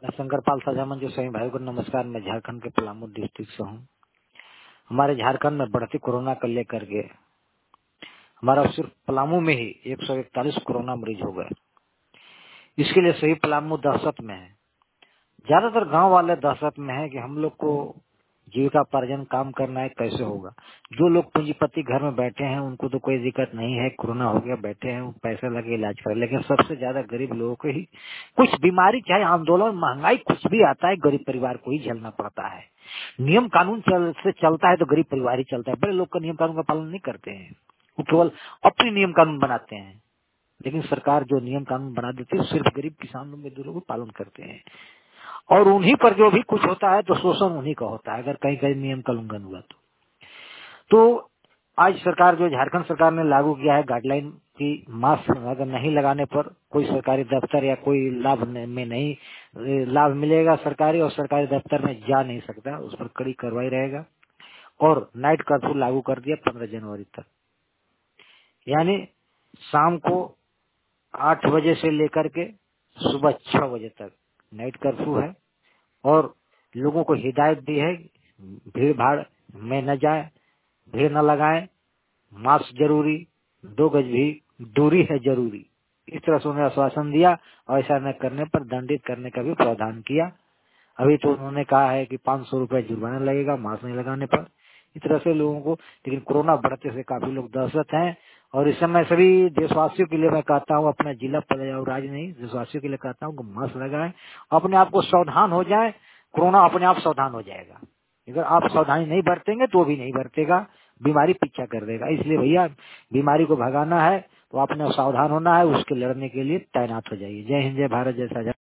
मैं शंकरपाल साझामन जो सभी भाइयों को नमस्कार। मैं झारखंड के पलामू डिस्ट्रिक्ट से हूँ। हमारे झारखंड में बढ़ती कोरोना को लेकर के हमारा सिर्फ पलामू में ही 141 कोरोना मरीज हो गए। इसके लिए सही पलामू दहशत में है। ज्यादातर गांव वाले दहशत में है कि हम लोग को जीविका पार्जन काम करना है, कैसे होगा। जो लोग पूंजीपति घर में बैठे हैं उनको तो कोई दिक्कत नहीं है, कोरोना हो गया बैठे हैं, पैसे लगे इलाज करें। लेकिन सबसे ज्यादा गरीब लोगों को ही कुछ बीमारी, चाहे आंदोलन, महंगाई, कुछ भी आता है, गरीब परिवार को ही झेलना पड़ता है। नियम कानून से चलता है तो गरीब परिवार ही चलता है। बड़े लोग का नियम कानून का पालन नहीं करते हैं, वो केवल अपने नियम कानून बनाते हैं। लेकिन सरकार जो नियम कानून बना देती है सिर्फ गरीब किसानों मजदूरों को पालन करते हैं, और उन्हीं पर जो भी कुछ होता है तो शोषण उन्हीं का होता है, अगर कहीं कहीं नियम का उल्लंघन हुआ तो। आज सरकार जो झारखंड सरकार ने लागू किया है गाइडलाइन की, मास्क अगर नहीं लगाने पर कोई सरकारी दफ्तर या कोई लाभ में नहीं लाभ मिलेगा सरकारी, और सरकारी दफ्तर में जा नहीं सकता, उस पर कड़ी कार्रवाई रहेगा। और नाइट कर्फ्यू लागू कर दिया 15 जनवरी तक, यानी शाम को 8 बजे से लेकर के सुबह 6 बजे तक नाइट कर्फ्यू है। और लोगों को हिदायत दी है भीड़ भाड़ में न जाए, भीड़ न लगाएं, मास्क जरूरी, 2 गज भी दूरी है जरूरी। इस तरह से उन्होंने आश्वासन दिया और ऐसा न करने पर दंडित करने का भी प्रावधान किया। अभी तो उन्होंने कहा है कि 500 रुपए जुर्माना लगेगा मास्क नहीं लगाने पर। इस तरह से लोगों को, लेकिन कोरोना बढ़ते से काफी लोग दहशत हैं। और इस समय सभी देशवासियों के लिए मैं कहता हूँ, अपना जिला और राज्य नहीं, देशवासियों के लिए कहता हूँ कि मास्क लगाएं, अपने आप को सावधान हो जाए। कोरोना अपने आप सावधान हो जाएगा। अगर आप सावधानी नहीं बरतेंगे तो भी नहीं बरतेगा, बीमारी पीछा कर देगा। इसलिए भैया, बीमारी को भगाना है तो आपने सावधान होना है, उसके लड़ने के लिए तैनात हो जाइए। जय हिंद, जय भारत, जय साझा।